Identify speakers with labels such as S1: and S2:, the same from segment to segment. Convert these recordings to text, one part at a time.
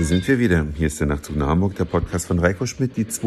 S1: sind wir wieder. Hier ist der Nachtzug nach Hamburg, der Podcast von Reiko Schmidt, die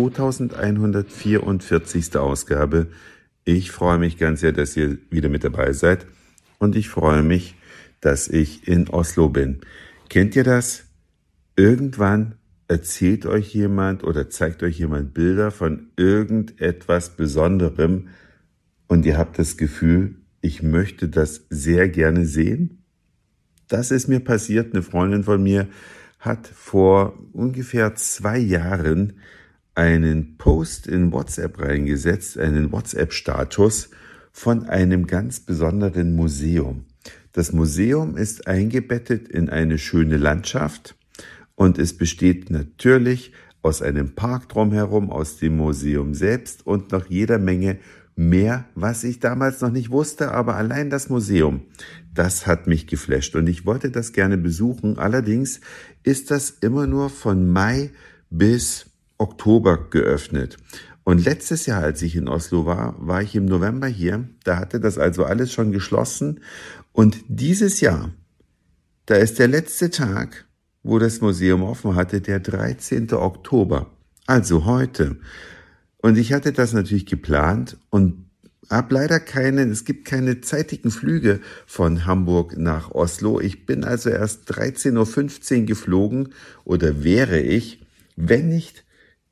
S1: 2144. Ausgabe. Ich freue mich ganz sehr, dass ihr wieder mit dabei seid und ich freue mich, dass ich in Oslo bin. Kennt ihr das? Irgendwann erzählt euch jemand oder zeigt euch jemand Bilder von irgendetwas Besonderem und ihr habt das Gefühl, ich möchte das sehr gerne sehen. Das ist mir passiert. Eine Freundin von mir hat vor ungefähr 2 Jahren einen Post in WhatsApp reingesetzt, einen WhatsApp-Status von einem ganz besonderen Museum. Das Museum ist eingebettet in eine schöne Landschaft und es besteht natürlich aus einem Park drumherum, aus dem Museum selbst und noch jeder Menge mehr, was ich damals noch nicht wusste, aber allein das Museum, das hat mich geflasht und ich wollte das gerne besuchen. Allerdings ist das immer nur von Mai bis Oktober geöffnet. Und letztes Jahr, als ich in Oslo war ich im November hier. Da hatte das also alles schon geschlossen. Und dieses Jahr, da ist der letzte Tag, wo das Museum offen hatte, der 13. Oktober, also heute. Und ich hatte das natürlich geplant und habe leider es gibt keine zeitigen Flüge von Hamburg nach Oslo. Ich bin also erst 13.15 Uhr geflogen oder wäre ich, wenn nicht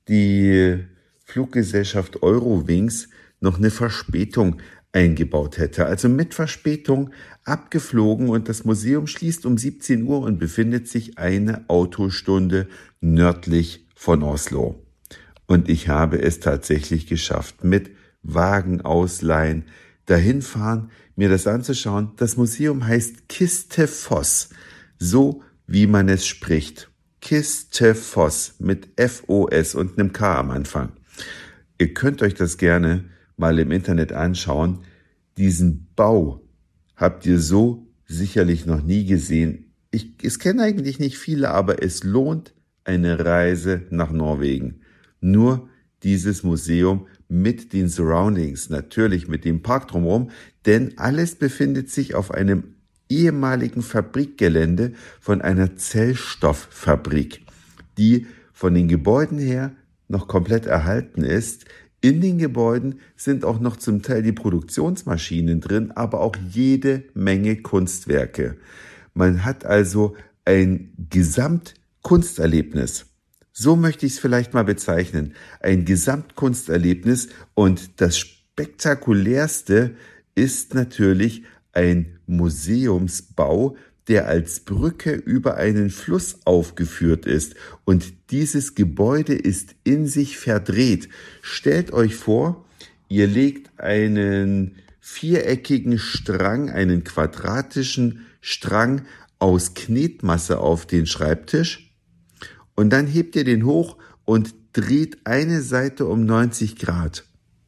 S1: die Fluggesellschaft Eurowings noch eine Verspätung eingebaut hätte. Also mit Verspätung abgeflogen und das Museum schließt um 17 Uhr und befindet sich eine Autostunde nördlich von Oslo. Und ich habe es tatsächlich geschafft, mit Wagen ausleihen, dahin fahren, mir das anzuschauen. Das Museum heißt Kistefoss, so wie man es spricht. Kistefoss mit F-O-S und einem K am Anfang. Ihr könnt euch das gerne mal im Internet anschauen. Diesen Bau habt ihr so sicherlich noch nie gesehen. Es kennen eigentlich nicht viele, aber es lohnt eine Reise nach Norwegen. Nur dieses Museum mit den Surroundings, natürlich mit dem Park drumherum, denn alles befindet sich auf einem ehemaligen Fabrikgelände von einer Zellstofffabrik, die von den Gebäuden her noch komplett erhalten ist. In den Gebäuden sind auch noch zum Teil die Produktionsmaschinen drin, aber auch jede Menge Kunstwerke. Man hat also ein Gesamtkunsterlebnis. So möchte ich es vielleicht mal bezeichnen. Ein Gesamtkunsterlebnis und das Spektakulärste ist natürlich ein Museumsbau, der als Brücke über einen Fluss aufgeführt ist. Und dieses Gebäude ist in sich verdreht. Stellt euch vor, ihr legt einen viereckigen Strang, einen quadratischen Strang aus Knetmasse auf den Schreibtisch. Und dann hebt ihr den hoch und dreht eine Seite um 90 Grad.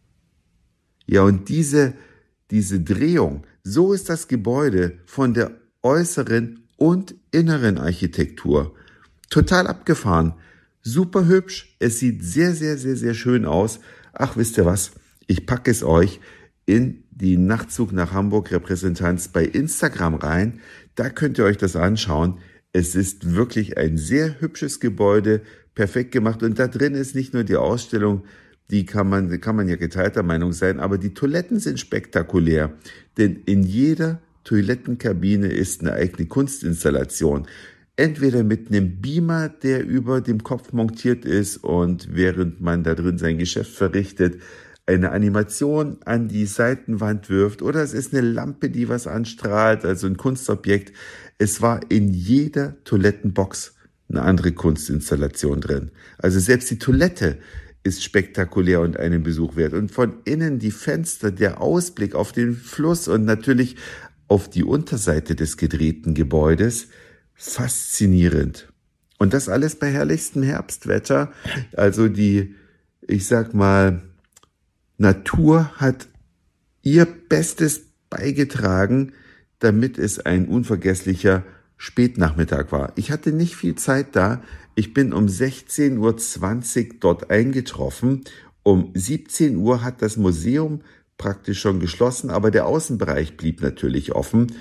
S1: Ja, und diese Drehung, so ist das Gebäude von der äußeren und inneren Architektur. Total abgefahren, super hübsch, es sieht sehr, sehr, sehr, sehr schön aus. Ach, wisst ihr was, ich packe es euch in die Nachtzug nach Hamburg Repräsentanz bei Instagram rein. Da könnt ihr euch das anschauen. Es ist wirklich ein sehr hübsches Gebäude, perfekt gemacht. Und da drin ist nicht nur die Ausstellung, die kann man ja geteilter Meinung sein, aber die Toiletten sind spektakulär. Denn in jeder Toilettenkabine ist eine eigene Kunstinstallation. Entweder mit einem Beamer, der über dem Kopf montiert ist und während man da drin sein Geschäft verrichtet, eine Animation an die Seitenwand wirft, oder es ist eine Lampe, die was anstrahlt, also ein Kunstobjekt. Es war in jeder Toilettenbox eine andere Kunstinstallation drin. Also selbst die Toilette ist spektakulär und einen Besuch wert. Und von innen die Fenster, der Ausblick auf den Fluss und natürlich auf die Unterseite des gedrehten Gebäudes, faszinierend. Und das alles bei herrlichstem Herbstwetter. Also ich sag mal, Natur hat ihr Bestes beigetragen, damit es ein unvergesslicher Spätnachmittag war. Ich hatte nicht viel Zeit da. Ich bin um 16.20 Uhr dort eingetroffen. Um 17 Uhr hat das Museum praktisch schon geschlossen, aber der Außenbereich blieb natürlich offen.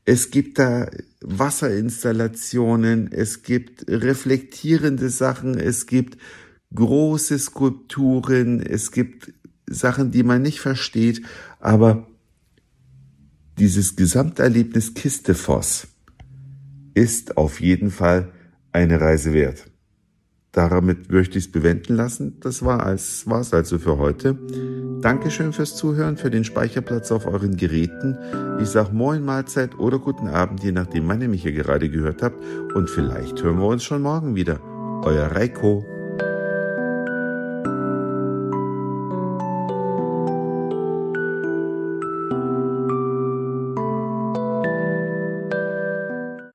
S1: Es gibt da Wasserinstallationen, es gibt reflektierende Sachen, es gibt große Skulpturen, es gibt Sachen, die man nicht versteht, aber dieses Gesamterlebnis Kistefoss ist auf jeden Fall eine Reise wert. Damit möchte ich es bewenden lassen. Das war's also für heute. Dankeschön fürs Zuhören, für den Speicherplatz auf euren Geräten. Ich sag Moin, Mahlzeit oder guten Abend, je nachdem, wann ihr mich hier gerade gehört habt. Und vielleicht hören wir uns schon morgen wieder. Euer Reiko.